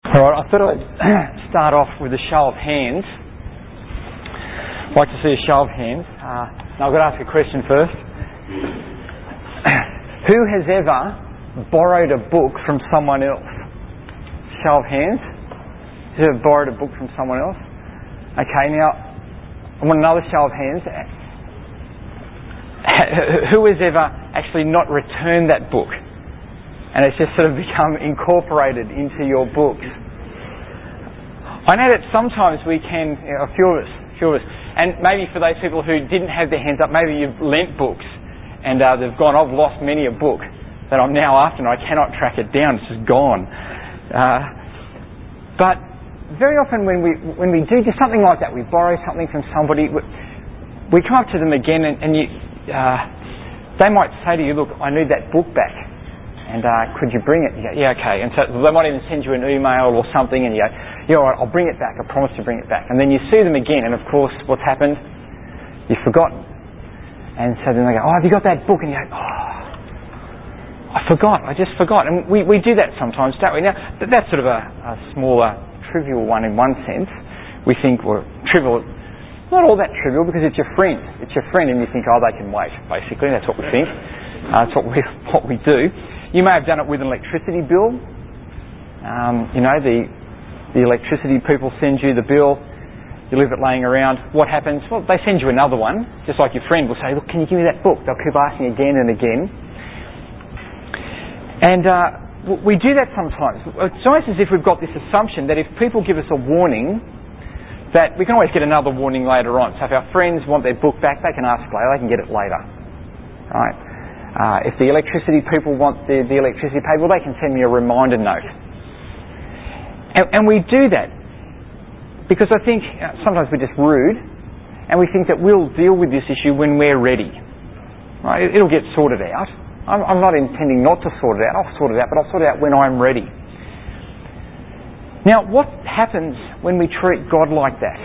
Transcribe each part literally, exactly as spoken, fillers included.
All right, I thought I'd start off with a show of hands. I'd like to see a show of hands. Uh, now I've got to ask a question first. Who has ever borrowed a book from someone else? Show of hands. Who has ever borrowed a book from someone else? Okay, now I want another show of hands. Who has ever actually not returned that book? And it's just sort of become incorporated into your books. I know that sometimes we can, you know, a few of us, a few of us, and maybe for those people who didn't have their hands up, maybe you've lent books and uh, they've gone, I've lost many a book that I'm now after and I cannot track it down, it's just gone. Uh, but very often when we when we do just something like that, we borrow something from somebody, we, we come up to them again and, and you, uh, they might say to you, look, I need that book back. And uh, could you bring it? You go, yeah, okay. And so they might even send you an email or something and you go, yeah, all right, I'll bring it back. I promise to bring it back. And then you see them again and of course what's happened? You've forgotten. And so then they go, oh, have you got that book? And you go, oh, I forgot. I just forgot. And we, we do that sometimes, don't we? Now, that's sort of a, a smaller, trivial one in one sense. We think, well, trivial, not all that trivial because it's your friend. It's your friend and you think, oh, they can wait, basically. That's what we think. Uh, that's what we, what we do. You may have done it with an electricity bill. Um, you know, the the electricity people send you the bill. You leave it laying around. What happens? Well, they send you another one, just like your friend will say, look, can you give me that book? They'll keep asking again and again. And uh, we do that sometimes. It's almost as if we've got this assumption that if people give us a warning, that we can always get another warning later on. So if our friends want their book back, they can ask later, they can get it later. Right? Uh, if the electricity people want the, the electricity paid, well, they can send me a reminder note. And, and we do that because I think uh, sometimes we're just rude and we think that we'll deal with this issue when we're ready. Right? It'll get sorted out. I'm, I'm not intending not to sort it out. I'll sort it out, but I'll sort it out when I'm ready. Now, what happens when we treat God like that?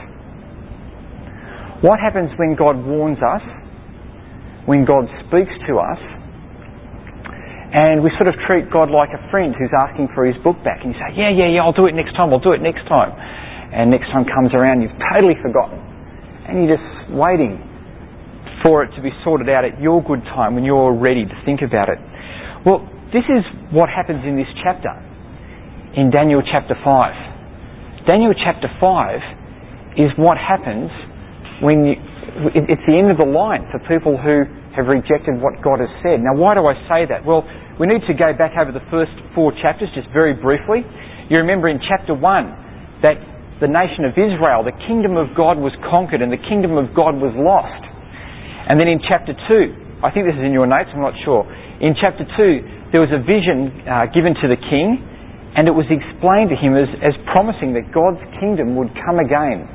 What happens when God warns us? When God speaks to us? And we sort of treat God like a friend who's asking for his book back. And you say, yeah, yeah, yeah, I'll do it next time, I'll do it next time. And next time comes around, you've totally forgotten. And you're just waiting for it to be sorted out at your good time when you're ready to think about it. Well, this is what happens in this chapter, in Daniel chapter five. Daniel chapter five is what happens when you, it's the end of the line for people who have rejected what God has said. Now, why do I say that? Well, we need to go back over the first four chapters just very briefly. You remember in chapter one that the nation of Israel, the kingdom of God was conquered and the kingdom of God was lost. And then in chapter two, I think this is in your notes, I'm not sure. In chapter two, there was a vision uh, given to the king and it was explained to him as, as promising that God's kingdom would come again.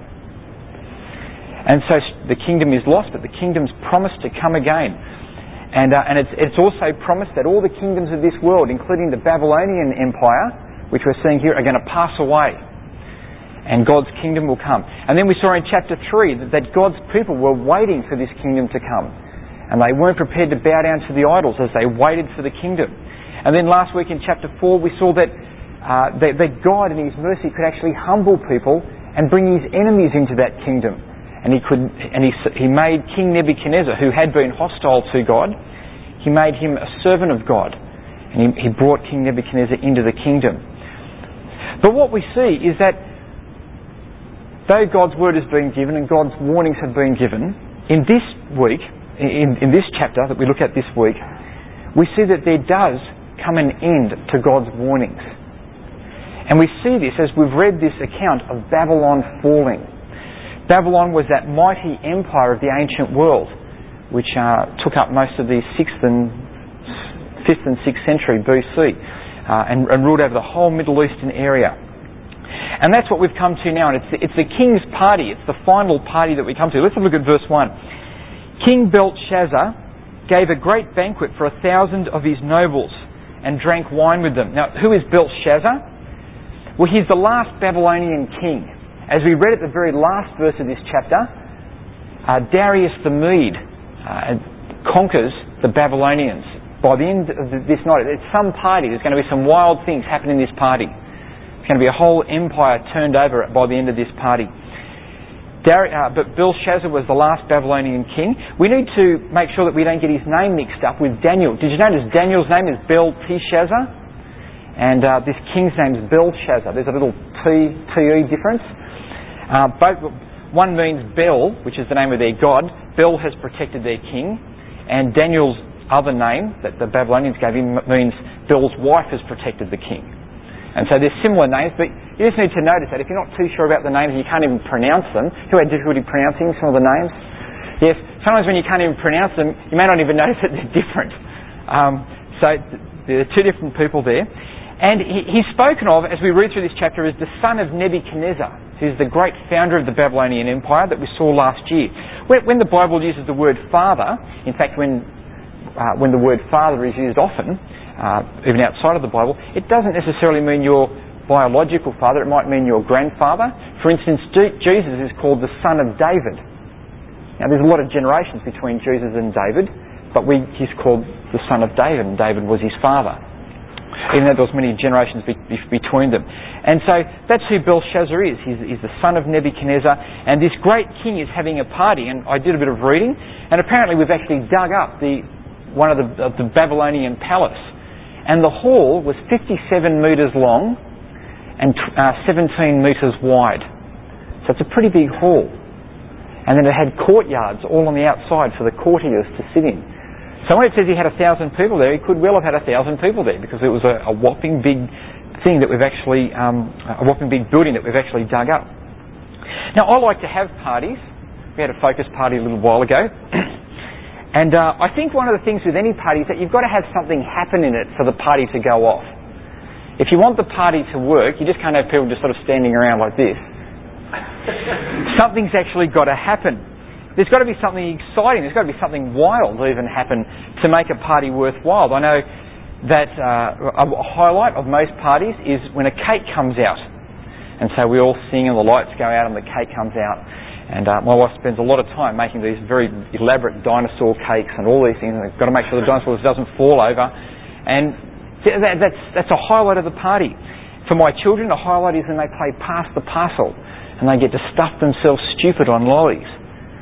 And so the kingdom is lost, but the kingdom's promised to come again. And, uh, and it's, it's also promised that all the kingdoms of this world, including the Babylonian Empire, which we're seeing here, are going to pass away. And God's kingdom will come. And then we saw in chapter three that, that God's people were waiting for this kingdom to come. And they weren't prepared to bow down to the idols as they waited for the kingdom. And then last week in chapter four we saw that, uh, that, that God in his mercy could actually humble people and bring his enemies into that kingdom. And he could, and he, he made King Nebuchadnezzar, who had been hostile to God, he made him a servant of God. And he, he brought King Nebuchadnezzar into the kingdom. But what we see is that though God's word has been given and God's warnings have been given, in this week, in, in this chapter that we look at this week, we see that there does come an end to God's warnings. And we see this as we've read this account of Babylon falling. Babylon was that mighty empire of the ancient world, which uh, took up most of the sixth and fifth and sixth century B C uh, and, and ruled over the whole Middle Eastern area. And that's what we've come to now. And it's the, it's the king's party. It's the final party that we come to. Let's have a look at verse one. King Belshazzar gave a great banquet for a thousand of his nobles and drank wine with them. Now, who is Belshazzar? Well, he's the last Babylonian king. As we read at the very last verse of this chapter, uh, Darius the Mede uh, conquers the Babylonians. By the end of this night, it's some party. There's going to be some wild things happening in this party. If going to be a whole empire turned over by the end of this party. Dar- uh, but Belshazzar was the last Babylonian king. We need to make sure that we don't get his name mixed up with Daniel. Did you notice Daniel's name is Belteshazzar? And uh, this king's name is Belshazzar. There's a little T, T-E difference. Uh, both, one means Bel, which is the name of their god. Bel has protected their king. And Daniel's other name that the Babylonians gave him means Bel's wife has protected the king. And so there's similar names, but you just need to notice that if you're not too sure about the names and you can't even pronounce them, who had difficulty pronouncing some of the names? Yes, sometimes when you can't even pronounce them, you may not even notice that they're different. Um, so there are two different people there. And he, he's spoken of, as we read through this chapter, as the son of Nebuchadnezzar, who's the great founder of the Babylonian Empire that we saw last year. When, when the Bible uses the word father, in fact, when, uh, when the word father is used often, Uh, even outside of the Bible, it doesn't necessarily mean your biological father, it might mean your grandfather. For instance, G- Jesus is called the son of David. Now there's a lot of generations between Jesus and David, but we, he's called the son of David, and David was his father, even though there was many generations be- be- between them. And so that's who Belshazzar is. He's, he's the son of Nebuchadnezzar, and this great king is having a party. And I did a bit of reading, and apparently we've actually dug up the one of the, of the Babylonian palace. And the hall was fifty-seven metres long and uh, seventeen metres wide. So it's a pretty big hall. And then it had courtyards all on the outside for the courtiers to sit in. So when it says he had a thousand people there, he could well have had a thousand people there because it was a, a whopping big thing that we've actually, um, a whopping big building that we've actually dug up. Now I like to have parties. We had a focus party a little while ago. And uh, I think one of the things with any party is that you've got to have something happen in it for the party to go off. If you want the party to work, you just can't have people just sort of standing around like this. Something's actually got to happen. There's got to be something exciting. There's got to be something wild even happen to make a party worthwhile. I know that uh, a highlight of most parties is when a cake comes out. And so we all sing and the lights go out and the cake comes out. And uh, my wife spends a lot of time making these very elaborate dinosaur cakes and all these things. And they've got to make sure the dinosaur doesn't fall over. And that, that's, that's a highlight of the party. For my children, the highlight is when they play Pass the Parcel and they get to stuff themselves stupid on lollies.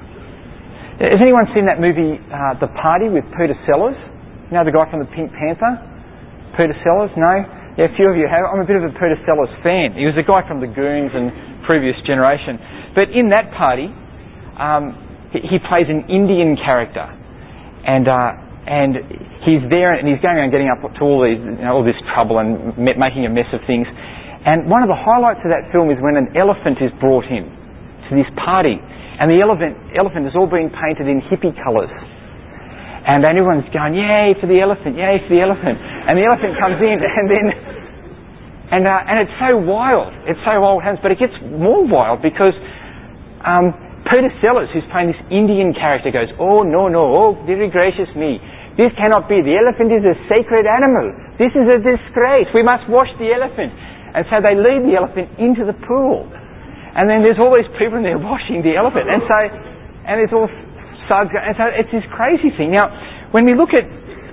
Has anyone seen that movie, uh, The Party, with Peter Sellers? You know the guy from the Pink Panther? Peter Sellers? No? Yeah, a few of you have. I'm a bit of a Peter Sellers fan. He was a guy from the Goons and previous generation. But in that party, um, he, he plays an Indian character, and uh, and he's there and he's going around getting up to all these, you know, all this trouble and me- making a mess of things. And one of the highlights of that film is when an elephant is brought in to this party, and the elephant elephant has all been painted in hippie colours, and everyone's going, "Yay for the elephant! Yay for the elephant!" And the elephant comes in, and then. And uh, and it's so wild. It's so wild, but it gets more wild because um, Peter Sellers, who's playing this Indian character, goes, "Oh, no, no, oh, dear gracious me. This cannot be. The elephant is a sacred animal. This is a disgrace. We must wash the elephant." And so they lead the elephant into the pool. And then there's all these people in there washing the elephant. And so, and there's all suds. And so it's this crazy thing. Now, when we look at,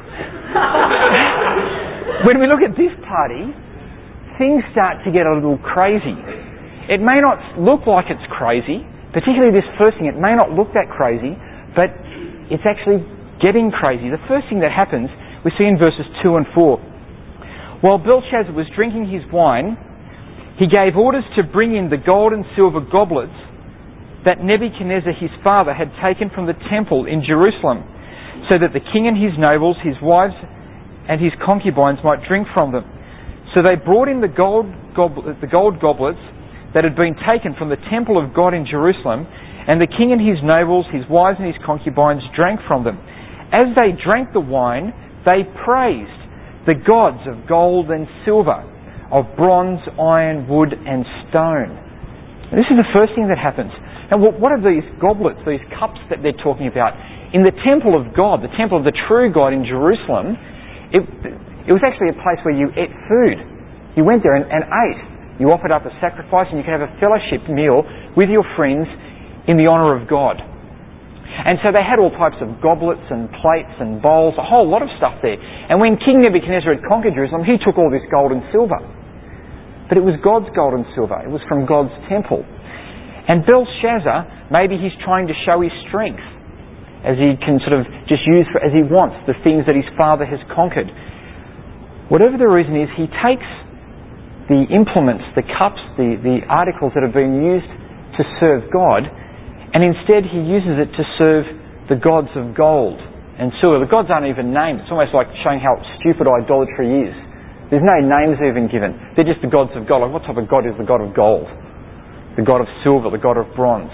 when we look at this party, things start to get a little crazy. It may not look like it's crazy, particularly this first thing. It may not look that crazy, but it's actually getting crazy. The first thing that happens, we see in verses two and four. While Belshazzar was drinking his wine, he gave orders to bring in the gold and silver goblets that Nebuchadnezzar his father had taken from the temple in Jerusalem, so that the king and his nobles, his wives and his concubines might drink from them. So they brought in the gold, goblet, the gold goblets that had been taken from the temple of God in Jerusalem, and the king and his nobles, his wives and his concubines drank from them. As they drank the wine, they praised the gods of gold and silver, of bronze, iron, wood and stone. And this is the first thing that happens. And what are these goblets, these cups that they're talking about? In the temple of God, the temple of the true God in Jerusalem, it, it was actually a place where you ate food. You went there and, and ate. You offered up a sacrifice and you could have a fellowship meal with your friends in the honour of God. And so they had all types of goblets and plates and bowls, a whole lot of stuff there. And when King Nebuchadnezzar had conquered Jerusalem, he took all this gold and silver. but it was God's gold and silver. It was from God's temple. And Belshazzar, maybe he's trying to show his strength as he can sort of just use for, as he wants the things that his father has conquered. Whatever the reason is, he takes the implements, the cups, the, the articles that have been used to serve God, and instead he uses it to serve the gods of gold and silver. The gods aren't even named. It's almost like showing how stupid idolatry is. There's no names even given. They're just the gods of gold. Like, what type of god is the god of gold? The god of silver, the god of bronze.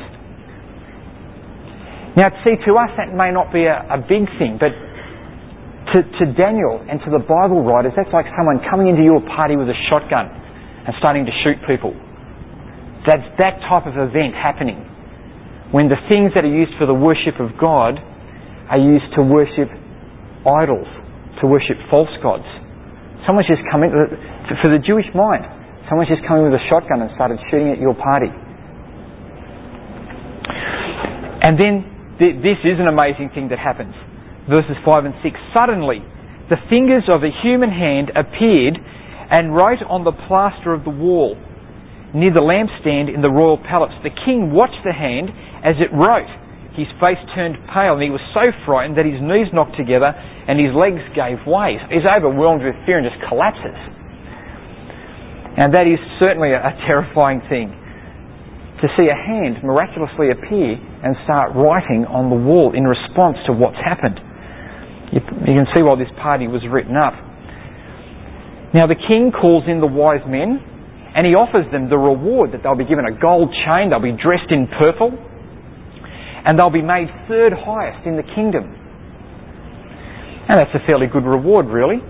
Now, see, to us that may not be a, a big thing, but to, to Daniel and to the Bible writers, that's like someone coming into your party with a shotgun and starting to shoot people. That's that type of event happening when the things that are used for the worship of God are used to worship idols, to worship false gods. Someone's just come in, for the Jewish mind, someone's just come in with a shotgun and started shooting at your party. And then th- this is an amazing thing that happens. Verses five and six. Suddenly, the fingers of a human hand appeared and wrote on the plaster of the wall near the lampstand in the royal palace. The king watched the hand as it wrote. His face turned pale and he was so frightened that his knees knocked together and his legs gave way. He's overwhelmed with fear and just collapses. And that is certainly a, a terrifying thing, to see a hand miraculously appear and start writing on the wall in response to what's happened. You, you can see why this party was written up. Now the king calls in the wise men and he offers them the reward that they'll be given a gold chain, they'll be dressed in purple, and they'll be made third highest in the kingdom. And that's a fairly good reward, really.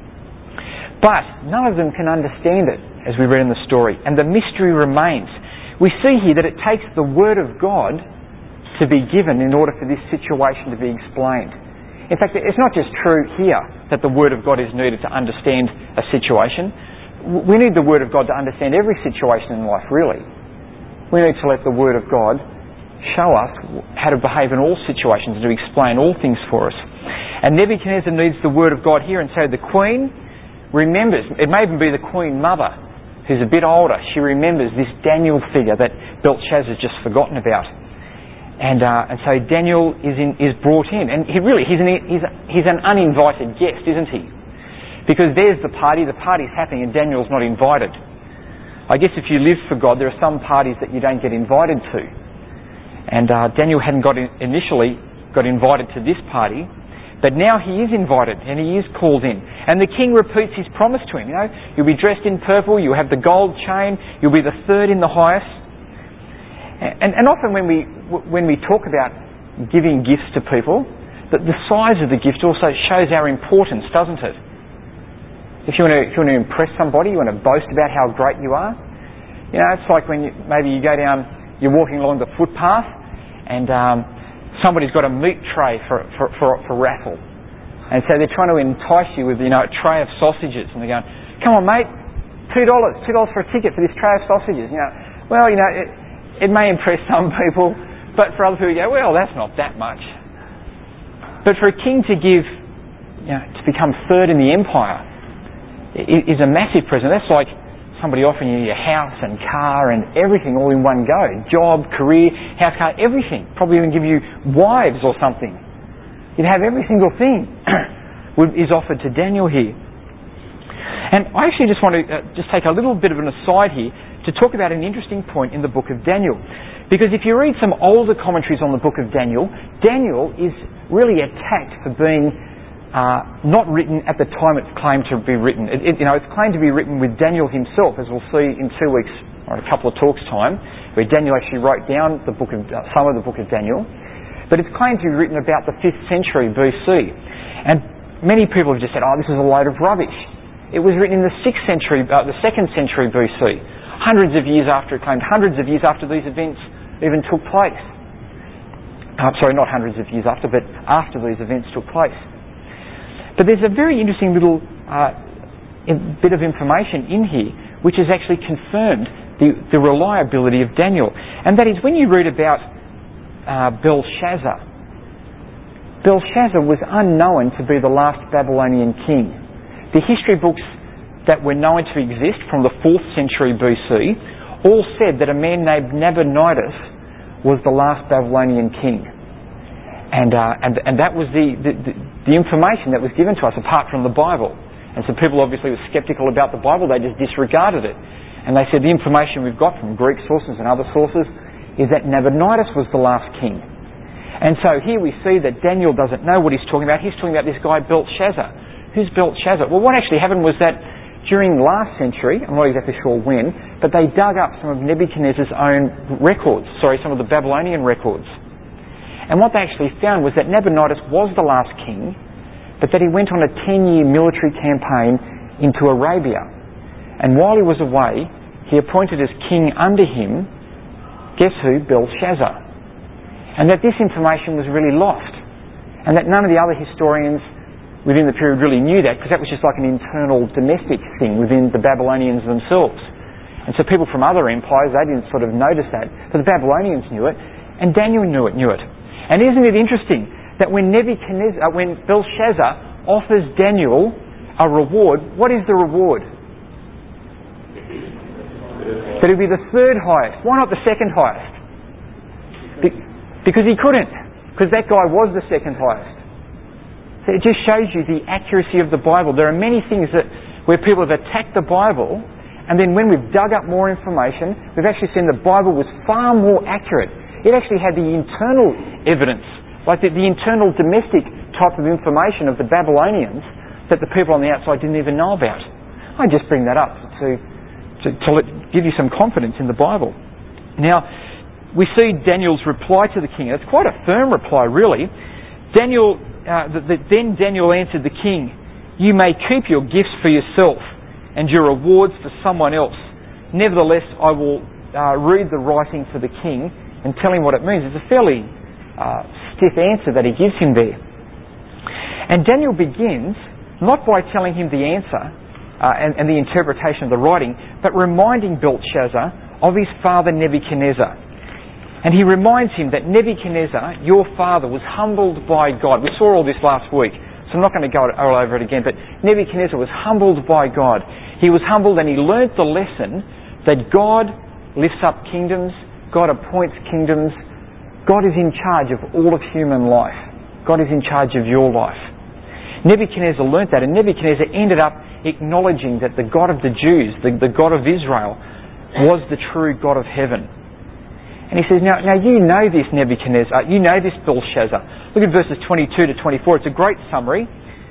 But none of them can understand it, as we read in the story, and the mystery remains. We see here that it takes the Word of God to be given in order for this situation to be explained. In fact, it's not just true here that the Word of God is needed to understand a situation. We need the Word of God to understand every situation in life, really. We need to let the Word of God show us how to behave in all situations and to explain all things for us. And Nebuchadnezzar needs the Word of God here, and so the Queen remembers, it may even be the Queen Mother, who's a bit older, she remembers this Daniel figure that Belshazzar's just forgotten about. And uh, and so Daniel is in, is brought in, and he really, he's an, he's, he's an uninvited guest, isn't he? Because there's the party, the party's happening and Daniel's not invited. I guess if you live for God, there are some parties that you don't get invited to. And uh, Daniel hadn't got in, initially got invited to this party, but now he is invited and he is called in. And the king repeats his promise to him. You know, you'll be dressed in purple, you'll have the gold chain, you'll be the third in the highest. And, and often when we when we talk about giving gifts to people, that the size of the gift also shows our importance, doesn't it? If you want to if you want to impress somebody, you want to boast about how great you are. You know, it's like when you, maybe you go down. You're walking along the footpath and um, somebody's got a meat tray for, for, for, for raffle. And so they're trying to entice you with, you know, a tray of sausages. And they're going, come on, mate, two dollars, two dollars for a ticket for this tray of sausages. You know, well, you know, it, it may impress some people, but for other people you go, well, that's not that much. But for a king to give, you know, to become third in the empire is a massive present. That's like somebody offering you your house and car and everything all in one go. Job, career, house, car, everything. Probably even give you wives or something. You'd have every single thing is offered to Daniel here. And I actually just want to uh, just take a little bit of an aside here to talk about an interesting point in the book of Daniel. Because if you read some older commentaries on the book of Daniel, Daniel is really attacked for being Uh, not written at the time it's claimed to be written. It, it, you know, it's claimed to be written with Daniel himself, as we'll see in two weeks or a couple of talks' time, where Daniel actually wrote down the book of uh, some of the book of Daniel. But it's claimed to be written about the fifth century B C, and many people have just said, "Oh, this is a load of rubbish." It was written in the sixth century, uh, the second century B C, hundreds of years after it claimed, hundreds of years after these events even took place. Uh, sorry, not hundreds of years after, but after these events took place. But there's a very interesting little uh, bit of information in here which has actually confirmed the, the reliability of Daniel. And that is when you read about uh, Belshazzar. Belshazzar was unknown to be the last Babylonian king. The history books that were known to exist from the fourth century B C all said that a man named Nabonidus was the last Babylonian king. And uh, and, and that was the, the, the information that was given to us apart from the Bible. And so people obviously were sceptical about the Bible, they just disregarded it. And they said the information we've got from Greek sources and other sources is that Nabonidus was the last king. And so here we see that Daniel doesn't know what he's talking about. He's talking about this guy Belshazzar. Who's Belshazzar? Well, what actually happened was that during last century, I'm not exactly sure when, but they dug up some of Nebuchadnezzar's own records, sorry, some of the Babylonian records. And what they actually found was that Nabonidus was the last king, but that he went on a ten-year military campaign into Arabia. And while he was away, he appointed as king under him, guess who? Belshazzar. And that this information was really lost. And that none of the other historians within the period really knew that, because that was just like an internal domestic thing within the Babylonians themselves. And so people from other empires, they didn't sort of notice that. But the Babylonians knew it, and Daniel knew it, knew it. And isn't it interesting that when Nebuchadnezzar, uh, when Belshazzar offers Daniel a reward, what is the reward? That it would be the third highest. Why not the second highest? Be- because he couldn't. Because that guy was the second highest. So it just shows you the accuracy of the Bible. There are many things that where people have attacked the Bible, and then when we've dug up more information, we've actually seen the Bible was far more accurate. It actually had the internal evidence, like the, the internal domestic type of information of the Babylonians that the people on the outside didn't even know about. I just bring that up to, to, to let, give you some confidence in the Bible. Now, we see Daniel's reply to the king. It's quite a firm reply, really. Daniel... Uh, the, the, then Daniel answered the king, "You may keep your gifts for yourself and your rewards for someone else. Nevertheless, I will uh, read the writing for the king and tell him what it means." It's a fairly uh, stiff answer that he gives him there. And Daniel begins not by telling him the answer uh, and, and the interpretation of the writing, but reminding Belshazzar of his father Nebuchadnezzar. And he reminds him that Nebuchadnezzar, your father, was humbled by God. We saw all this last week, so I'm not going to go all over it again, but Nebuchadnezzar was humbled by God. He was humbled and he learnt the lesson that God lifts up kingdoms, God appoints kingdoms, God is in charge of all of human life. God is in charge of your life. Nebuchadnezzar learnt that, and Nebuchadnezzar ended up acknowledging that the God of the Jews, the, the God of Israel, was the true God of heaven. And he says, now, now you know this, Nebuchadnezzar, you know this, Belshazzar. Look at verses twenty-two to twenty-four. It's a great summary.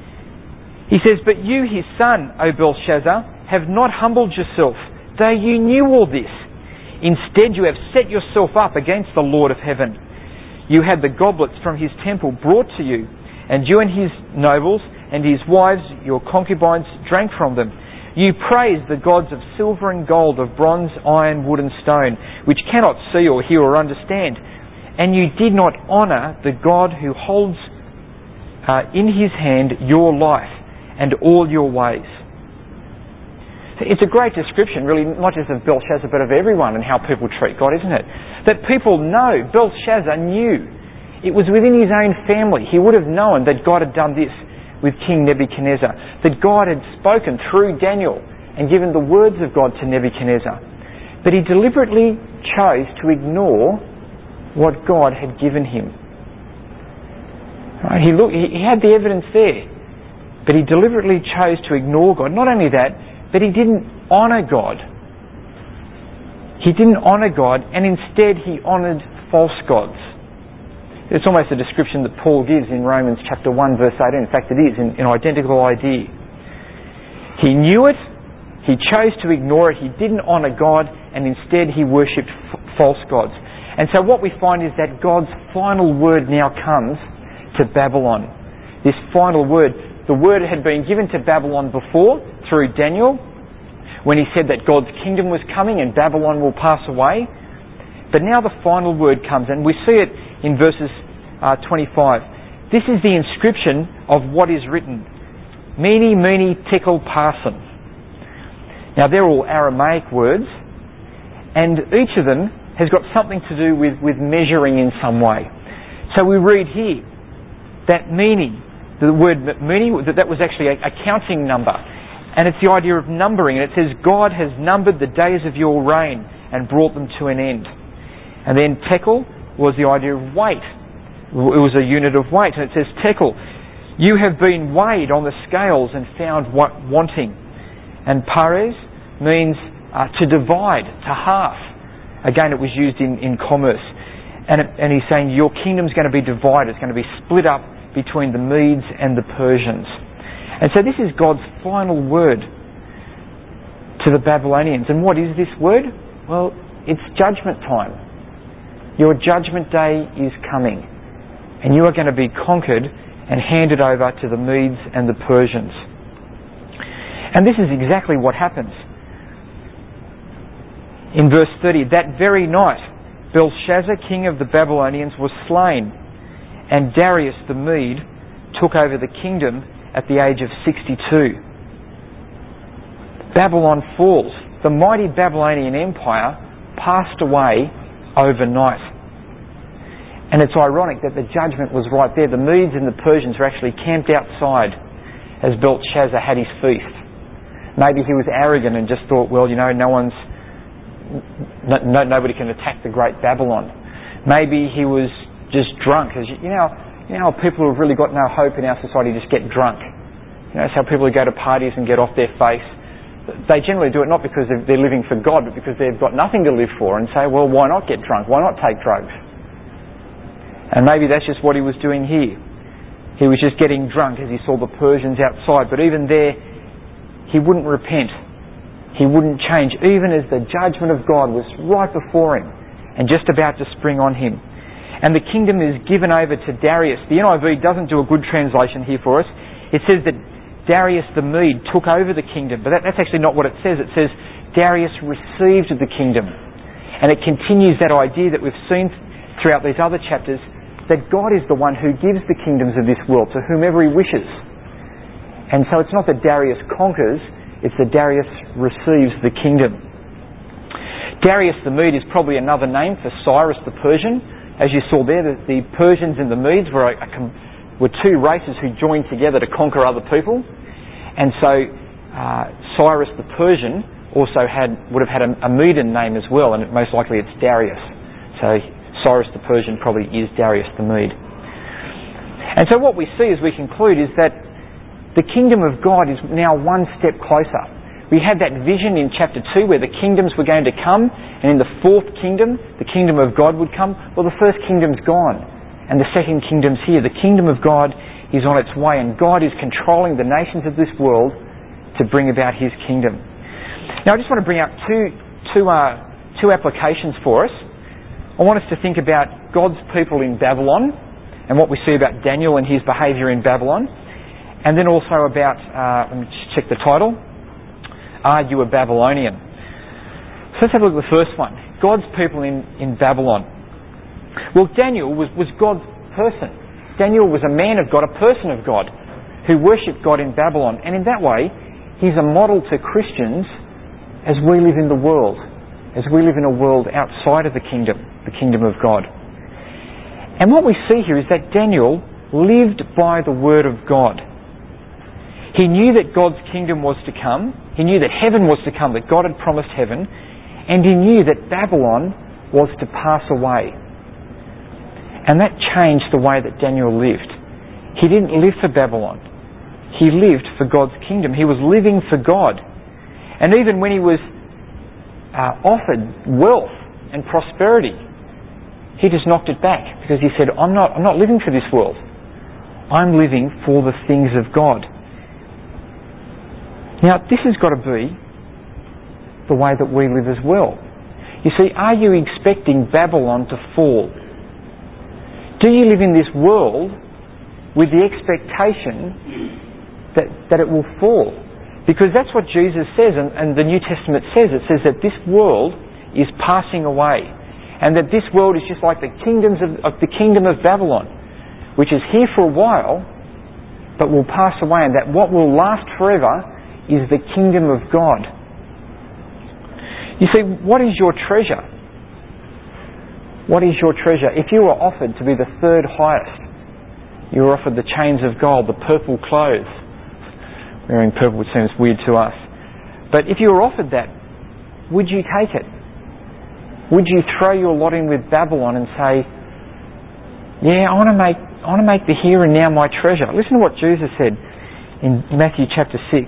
He says, "But you, his son, O Belshazzar, have not humbled yourself, though you knew all this. Instead, you have set yourself up against the Lord of heaven. You had the goblets from his temple brought to you, and you and his nobles and his wives, your concubines, drank from them. You praised the gods of silver and gold, of bronze, iron, wood and stone, which cannot see or hear or understand. And you did not honour the God who holds uh, in his hand your life and all your ways." It's a great description, really, not just of Belshazzar, but of everyone and how people treat God, isn't it? That people know, Belshazzar knew. It was within his own family. He would have known that God had done this with King Nebuchadnezzar, that God had spoken through Daniel and given the words of God to Nebuchadnezzar. But he deliberately chose to ignore what God had given him. Right? He, looked, he had the evidence there, but he deliberately chose to ignore God. Not only that, but he didn't honour God. He didn't honour God, and instead he honoured false gods. It's almost a description that Paul gives in Romans chapter one verse eighteen. In fact, it is an, an identical idea. He knew it, he chose to ignore it, he didn't honour God, and instead he worshipped f- false gods. And so what we find is that God's final word now comes to Babylon. This final word, the word had been given to Babylon before through Daniel, when he said that God's kingdom was coming and Babylon will pass away. But now the final word comes, and we see it in verses uh, twenty-five. "This is the inscription of what is written. Mene, mene, tekel, parsin." Now they're all Aramaic words, and each of them has got something to do with, with measuring in some way. So we read here that mene, the word mene, that was actually a, a counting number. And it's the idea of numbering. And it says, God has numbered the days of your reign and brought them to an end. And then tekel was the idea of weight. It was a unit of weight. And it says, tekel, you have been weighed on the scales and found wanting. And pares means uh, to divide, to half. Again, it was used in, in commerce. And, it, and he's saying your kingdom's going to be divided. It's going to be split up between the Medes and the Persians. And so this is God's final word to the Babylonians. And what is this word? Well, it's judgment time. Your judgment day is coming. And you are going to be conquered and handed over to the Medes and the Persians. And this is exactly what happens. In verse thirty, that very night, Belshazzar, king of the Babylonians, was slain, and Darius the Mede took over the kingdom at the age of sixty-two. Babylon falls. The mighty Babylonian Empire passed away overnight. And it's ironic that the judgment was right there. The Medes and the Persians were actually camped outside as Belshazzar had his feast. Maybe he was arrogant and just thought, well, you know, no one's No, no, nobody can attack the great Babylon. Maybe he was just drunk. As you, you know, you know how people who've really got no hope in our society just get drunk. You know, it's how people who go to parties and get off their face. They generally do it not because they're living for God, but because they've got nothing to live for, and say, well, why not get drunk? Why not take drugs? And maybe that's just what he was doing here. He was just getting drunk as he saw the Persians outside. But even there, he wouldn't repent. He wouldn't change, even as the judgment of God was right before him and just about to spring on him. And the kingdom is given over to Darius. The N I V doesn't do a good translation here for us. It says that Darius the Mede took over the kingdom, but that, that's actually not what it says. It says Darius received the kingdom. And it continues that idea that we've seen throughout these other chapters, that God is the one who gives the kingdoms of this world to whomever he wishes. And so it's not that Darius conquers, it's that Darius receives the kingdom. Darius the Mede is probably another name for Cyrus the Persian. As you saw there, the, the Persians and the Medes were, a, a, were two races who joined together to conquer other people. And so uh, Cyrus the Persian also had would have had a, a Median name as well, and it, most likely it's Darius. So Cyrus the Persian probably is Darius the Mede. And so what we see as we conclude is that the kingdom of God is now one step closer. We had that vision in chapter two where the kingdoms were going to come, and in the fourth kingdom, the kingdom of God would come. Well, the first kingdom's gone, and the second kingdom's here. The kingdom of God is on its way, and God is controlling the nations of this world to bring about his kingdom. Now, I just want to bring out two, two, uh, two applications for us. I want us to think about God's people in Babylon and what we see about Daniel and his behaviour in Babylon. And then also about, uh, let me just check the title, Are You a Babylonian? So let's have a look at the first one. God's people in, in Babylon. Well, Daniel was, was God's person. Daniel was a man of God, a person of God, who worshipped God in Babylon. And in that way, he's a model to Christians as we live in the world, as we live in a world outside of the kingdom, the kingdom of God. And what we see here is that Daniel lived by the word of God. He knew that God's kingdom was to come. He knew that heaven was to come, that God had promised heaven. And he knew that Babylon was to pass away. And that changed the way that Daniel lived. He didn't live for Babylon. He lived for God's kingdom. He was living for God. And even when he was uh, offered wealth and prosperity, he just knocked it back because he said, I'm not, I'm not living for this world. I'm living for the things of God. Now, this has got to be the way that we live as well. You see, are you expecting Babylon to fall? Do you live in this world with the expectation that, that it will fall? Because that's what Jesus says, and, and the New Testament says. It says that this world is passing away, and that this world is just like the kingdoms of, of the kingdom of Babylon, which is here for a while, but will pass away, and that what will last forever is the kingdom of God. You see, what is your treasure? What is your treasure? If you were offered to be the third highest, you were offered the chains of gold, the purple clothes, Wearing purple seems weird to us. But if you were offered that, would you take it? Would you throw your lot in with Babylon and say, yeah, I want to make I want to make the here and now my treasure? Listen to what Jesus said in Matthew chapter six.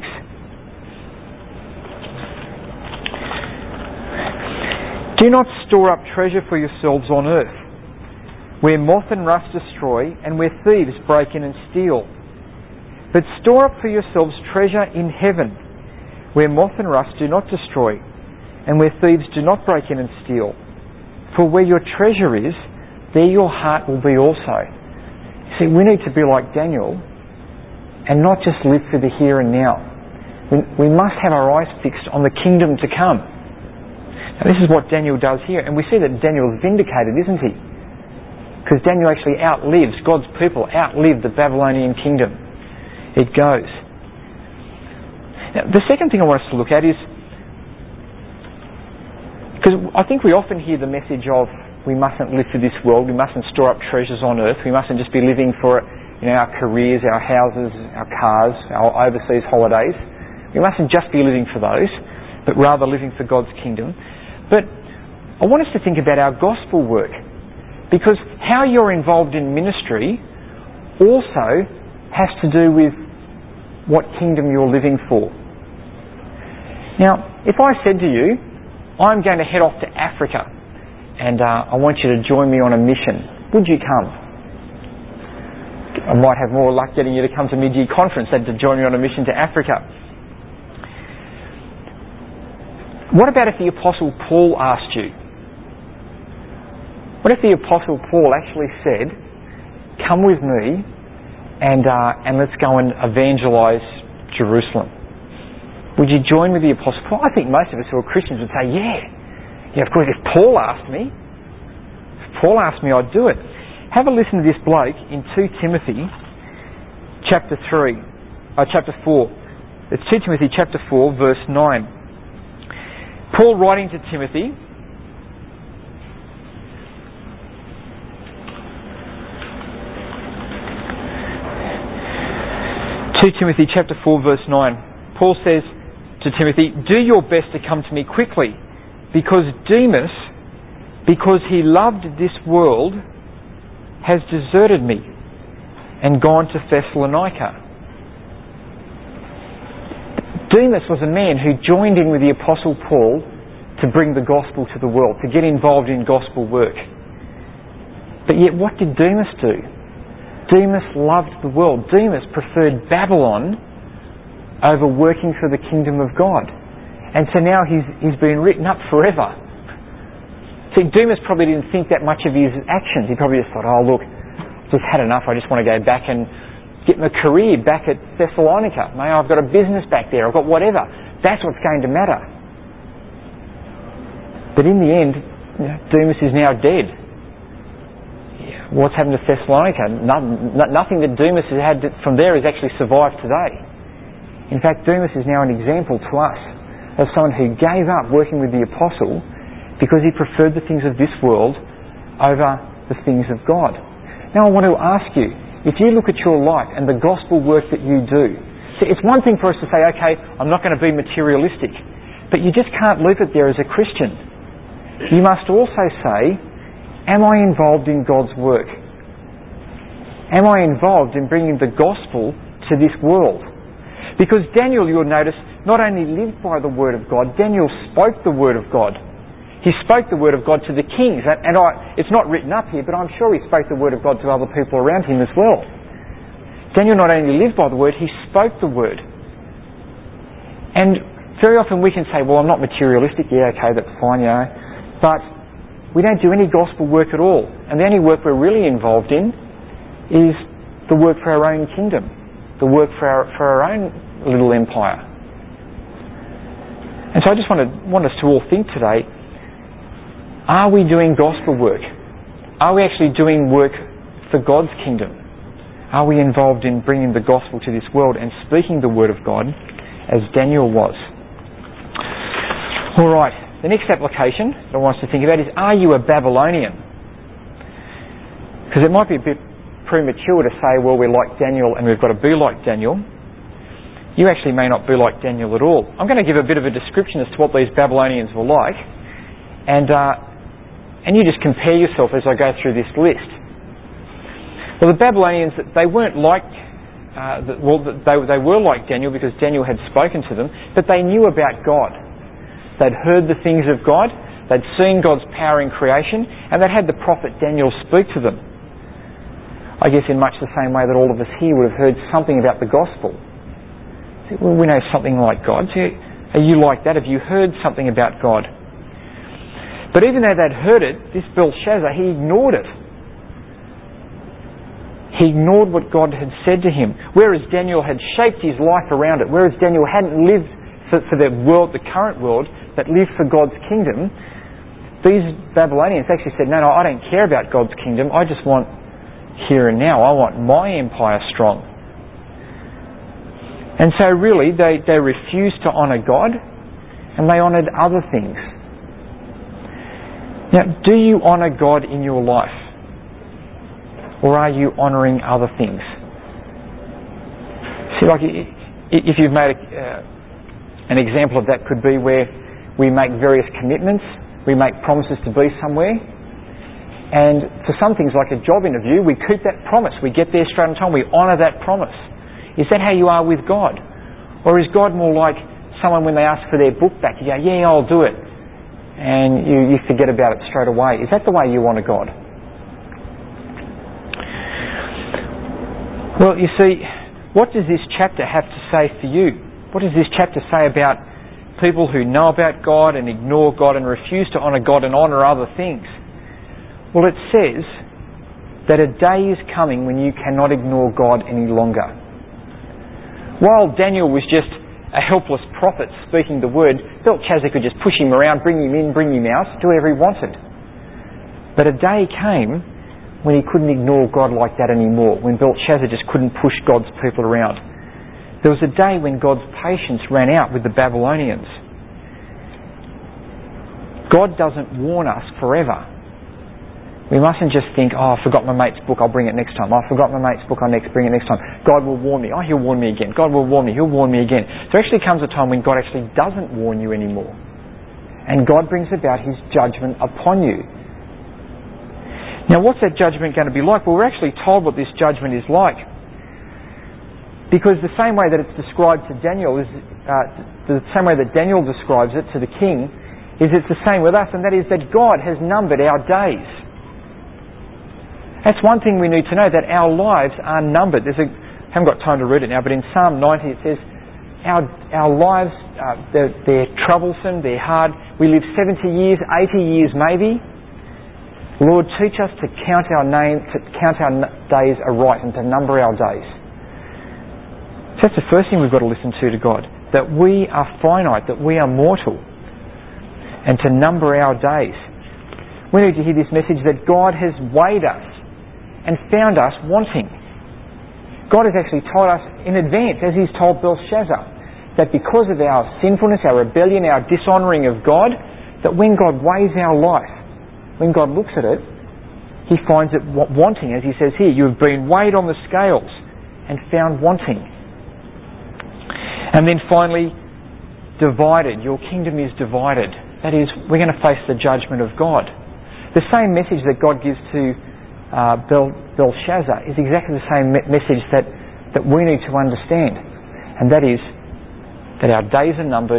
Do not store up treasure for yourselves on earth, where moth and rust destroy and where thieves break in and steal. But store up for yourselves treasure in heaven, where moth and rust do not destroy and where thieves do not break in and steal. For where your treasure is, there your heart will be also. See, we need to be like Daniel and not just live for the here and now. We, we must have our eyes fixed on the kingdom to come. Now, this is what Daniel does here, and we see that Daniel is vindicated, isn't he? Because Daniel actually outlives, God's people outlive the Babylonian kingdom. It goes. Now, the second thing I want us to look at is, because I think we often hear the message of we mustn't live for this world, we mustn't store up treasures on earth, we mustn't just be living for you know, our careers, our houses, our cars, our overseas holidays. We mustn't just be living for those, but rather living for God's kingdom. But I want us to think about our gospel work, because how you're involved in ministry also has to do with what kingdom you're living for. Now, if I said to you, I'm going to head off to Africa and uh, I want you to join me on a mission, would you come? I might have more luck getting you to come to mid-year conference than to join me on a mission to Africa. What about if the Apostle Paul asked you? What if the Apostle Paul actually said, come with me and uh, and let's go and evangelise Jerusalem? Would you join with the Apostle Paul? I think most of us who are Christians would say, yeah. Yeah, of course, if Paul asked me, if Paul asked me, I'd do it. Have a listen to this bloke in Second Timothy chapter three, uh, chapter four. It's Second Timothy chapter four, verse nine. Paul writing to Timothy, Second Timothy chapter four, verse nine. Paul says to Timothy, do your best to come to me quickly, because Demas, because he loved this world, has deserted me and gone to Thessalonica. Demas was a man who joined in with the Apostle Paul to bring the gospel to the world, to get involved in gospel work. But yet what did Demas do? Demas loved the world. Demas preferred Babylon over working for the kingdom of God. And so now he's, he's been written up forever. See, Demas probably didn't think that much of his actions. He probably just thought, oh look, just had enough, I just want to go back and get my career back at Thessalonica. Maybe I've got a business back there, I've got whatever. That's what's going to matter. But in the end, you know, Demas is now dead. Yeah, what's happened to Thessalonica? Nothing, nothing that Demas has had from there has actually survived today. In fact, Demas is now an example to us of someone who gave up working with the apostle because he preferred the things of this world over the things of God. Now I want to ask you, if you look at your life and the gospel work that you do, see, it's one thing for us to say, okay, I'm not going to be materialistic, but you just can't leave it there as a Christian. You must also say, am I involved in God's work? Am I involved in bringing the gospel to this world? Because Daniel, you'll notice, not only lived by the word of God, Daniel spoke the word of God. He spoke the word of God to the kings. And I, it's not written up here, but I'm sure he spoke the word of God to other people around him as well. Daniel not only lived by the word, he spoke the word. And very often we can say, well, I'm not materialistic. Yeah, okay, that's fine, you know. But we don't do any gospel work at all. And the only work we're really involved in is the work for our own kingdom, the work for our, for our own little empire. And so I just want, to, want us to all think today, are we doing gospel work? Are we actually doing work for God's kingdom? Are we involved in bringing the gospel to this world and speaking the word of God as Daniel was? All right, the next application that I want us to think about is, are you a Babylonian? Because it might be a bit premature to say, well, we're like Daniel and we've got to be like Daniel. you actually may not be like Daniel at all. I'm going to give a bit of a description as to what these Babylonians were like, and uh, and you just compare yourself as I go through this list. Well, the Babylonians, they weren't like, uh, the, well, they, they were like Daniel because Daniel had spoken to them, but they knew about God. They'd heard the things of God, they'd seen God's power in creation, and they'd had the prophet Daniel speak to them. I guess in much the same way that all of us here would have heard something about the gospel. Well, we know something like God. Are you like that? Have you heard something about God? But even though they'd heard it, this Belshazzar, he ignored it. He ignored what God had said to him. Whereas Daniel had shaped his life around it, whereas Daniel hadn't lived for, for the world, the current world, but lived for God's kingdom, these Babylonians actually said, no, no, I don't care about God's kingdom. I just want here and now. I want my empire strong. And so really, they, they refused to honour God, and they honoured other things. Now, do you honour God in your life? Or are you honouring other things? See, like, if you've made a, uh, an example of that could be where we make various commitments, we make promises to be somewhere, and for some things like a job interview, we keep that promise. We get there straight on time, we honour that promise. Is that how you are with God? Or is God more like someone when they ask for their book back, you go, yeah, I'll do it, and you, you forget about it straight away? Is that the way you honour God? Well, you see, what does this chapter have to say for you? What does this chapter say about people who know about God and ignore God and refuse to honour God and honour other things? Well, it says that a day is coming when you cannot ignore God any longer. While Daniel was just a helpless prophet speaking the word, Belshazzar could just push him around, bring him in, bring him out, do whatever he wanted. But a day came when he couldn't ignore God like that anymore, when Belshazzar just couldn't push God's people around. There was a day when God's patience ran out with the Babylonians. God doesn't warn us forever. We mustn't just think, oh, I forgot my mate's book, I'll bring it next time. Oh, I forgot my mate's book, I'll next bring it next time. God will warn me. Oh, he'll warn me again. God will warn me. He'll warn me again. There actually comes a time when God actually doesn't warn you anymore. And God brings about his judgment upon you. Now, what's that judgment going to be like? Well, we're actually told what this judgment is like. Because the same way that it's described to Daniel is uh, the same way that Daniel describes it to the king, is it's the same with us, and that is that God has numbered our days. That's one thing we need to know, that our lives are numbered. There's a, I haven't got time to read it now, but in Psalm ninety it says, our our lives, uh, they're, they're troublesome, they're hard. We live seventy years, eighty years maybe. Lord, teach us to count our name, to count our days aright and to number our days. So that's the first thing we've got to listen to to God, that we are finite, that we are mortal, and to number our days. We need to hear this message that God has weighed us and found us wanting. God has actually told us in advance, as he's told Belshazzar, that because of our sinfulness, our rebellion, our dishonouring of God, that when God weighs our life, when God looks at it, he finds it wanting, as he says here, you have been weighed on the scales and found wanting. And then finally, divided. Your kingdom is divided. That is, we're going to face the judgment of God. The same message that God gives to uh, Bel- Belshazzar is exactly the same me- message that, that we need to understand. And that is that our days are numbered,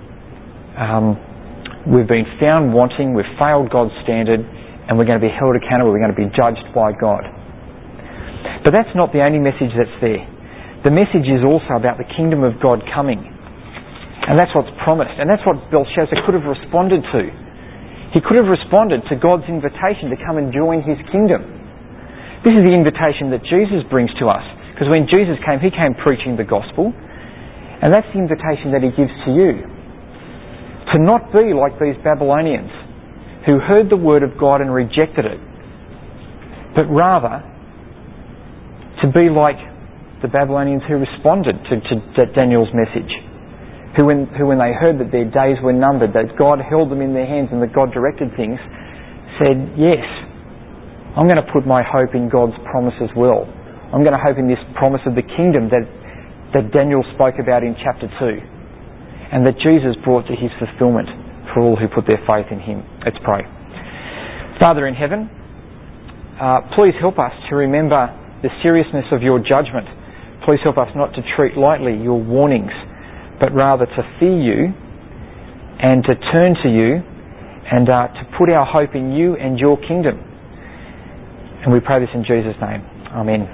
um, we've been found wanting, we've failed God's standard, and we're going to be held accountable, we're going to be judged by God. But that's not the only message that's there. The message is also about the kingdom of God coming. And that's what's promised. And that's what Belshazzar could have responded to. He could have responded to God's invitation to come and join his kingdom. This is the invitation that Jesus brings to us. Because when Jesus came, he came preaching the gospel. And that's the invitation that he gives to you. To not be like these Babylonians who heard the word of God and rejected it. But rather, to be like the Babylonians who responded to, to, to Daniel's message. Who when, who when they heard that their days were numbered, that God held them in their hands and that God directed things, said, yes, I'm going to put my hope in God's promise as well. I'm going to hope in this promise of the kingdom that that Daniel spoke about in chapter two, and that Jesus brought to his fulfilment for all who put their faith in him. Let's pray. Father in heaven, uh, please help us to remember the seriousness of your judgment. Please help us not to treat lightly your warnings, but rather to fear you and to turn to you and uh, to put our hope in you and your kingdom. And we pray this in Jesus' name. Amen.